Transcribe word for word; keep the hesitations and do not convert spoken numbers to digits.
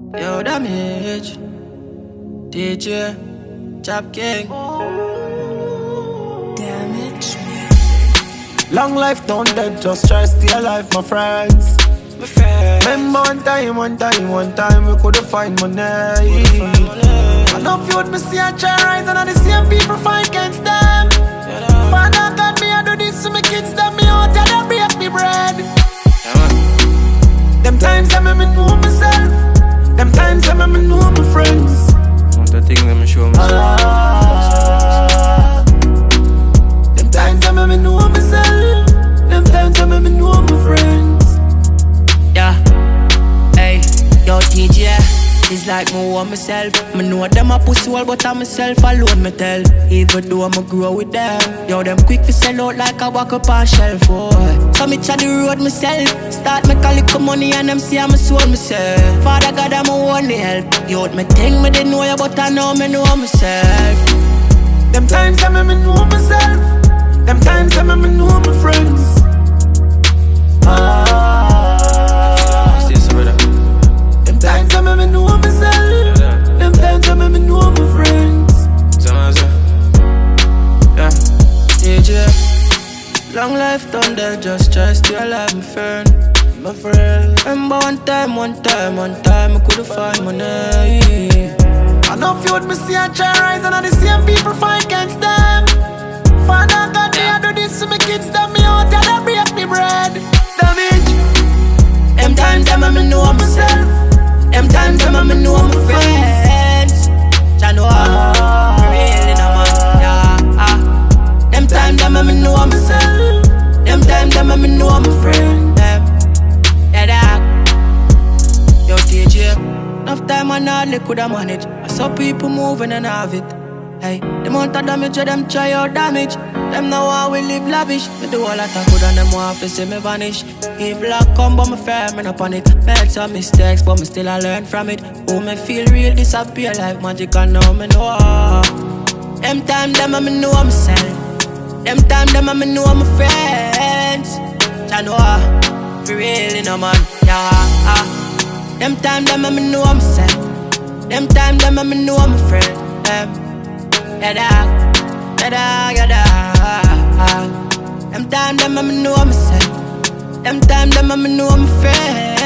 Yo, Damage, D J, Chap King. Damage. Long life, don't dead, just try stay alive, my friends. My friend. Remember one time, one time, one time we couldn't find money. I know if you would me see a try rise and all the same people fight against them. Father God, me I do this to my kids, that me out and they break me bread. Them times I me know myself. Them times I me know my friends. Want the thing let me show myself. Ah, them times I me know myself. Them times I me know my friends. Yeah, hey, yo T J, it's like me want myself. Me know them a pussy all, but I'm myself alone, me tell. Even though I'ma grow with them, yo, them quick fi sell out like I walk up on shelf, boy. So me try the road myself. Start make a little money and them see I'm soul myself. Father God, I'm only help. Yo, me think me didn't know you, but I know me know myself. Them times I me know myself. Them times I me know my friends. Ah. Them times I me know myself. Them times I me know my friends. Yeah, D J, long life done there, just try stay alive, my friend. My friend. Remember one time, one time, one time I couldn't find money. I know if you would me see a try rise and all the same people fight against them. Father God, me I do this to my kids, that me out and they break me bread. Damage. Them times I'm a me know myself. Them times I'm a me know my friends. I know I'm really no man. Yeah, ah. Them times I'm a me know myself. Them times I'm a me know my friend. Them, yeah, that. Yo, T J, enough time and all they coulda manage. I saw people moving and have it. Hey, the amount of damage of them try out damage. Them now want we live lavish. Me do all that I could and them want to see me vanish. If luck come but me fair, me no panic. Made some mistakes but me still I learn from it. Oh, me feel real disappear like magic and now me know. Them time them I me know myself. Them time them I me know my friends. I know for real in a man. Yeah, ah. Them time them I me know myself. Them time them I me know my friend. Them. Yeah, dog, yeah, dog, yeah, dog. Them time them I know myself. Them time them I know my friend.